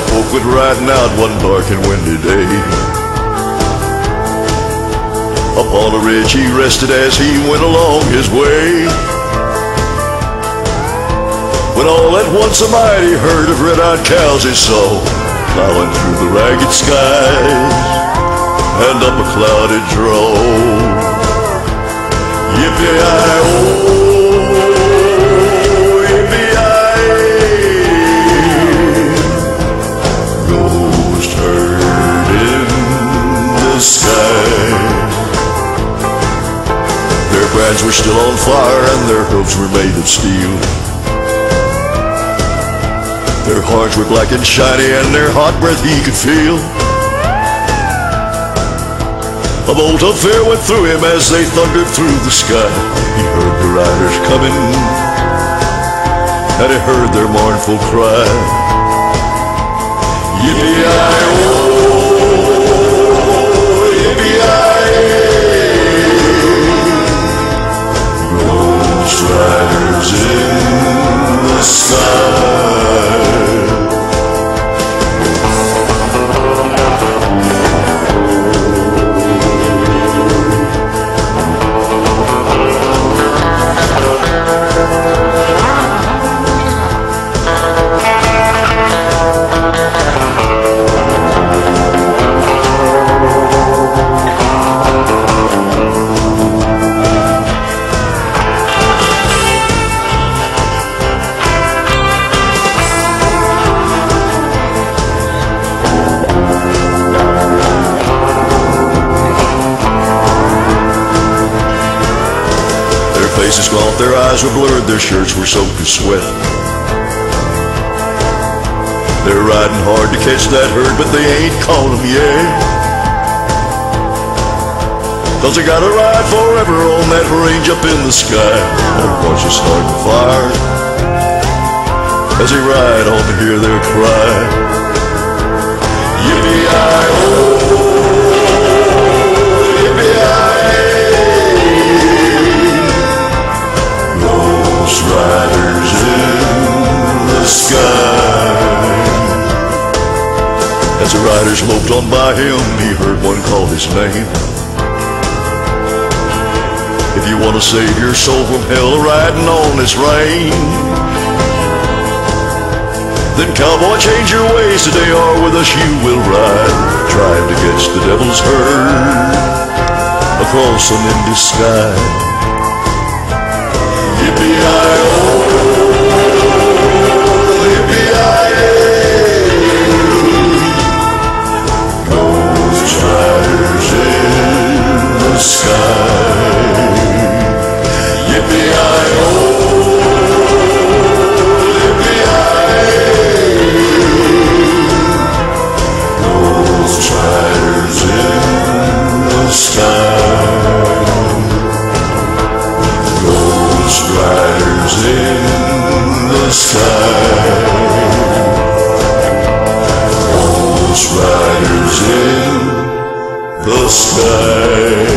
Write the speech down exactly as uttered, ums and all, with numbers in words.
folk went riding out one dark and windy day. Upon a ridge he rested as he went along his way, when all at once a mighty herd of red-eyed cows he saw, plowing through the ragged skies and up a clouded drove. Yippee-i-oh, brands were still on fire and their hooves were made of steel. Their hearts were black and shiny and their hot breath he could feel. A bolt of fear went through him as they thundered through the sky. He heard the riders coming and he heard their mournful cry. Yippee-i-oh, riders in the sky. Faces gaunt, their eyes were blurred, their shirts were soaked with sweat. They're riding hard to catch that herd, but they ain't caught them yet. Cause they gotta ride forever on that range up in the sky. Their watch is starting to fire as they ride on to hear their cry. Yippee-i-oh, riders in the sky. As the riders loped on by him, he heard one call his name. If you want to save your soul from hell riding on this rain, then cowboy, change your ways today, or with us you will ride, trying to catch the devil's herd across an empty sky. Yippee-i-oh, yippee-i-ay, ghost riders in the sky. Yippee-i-oh, yippee-i-ay, ghost riders in the sky. Riders in the sky, Ghost riders in the sky.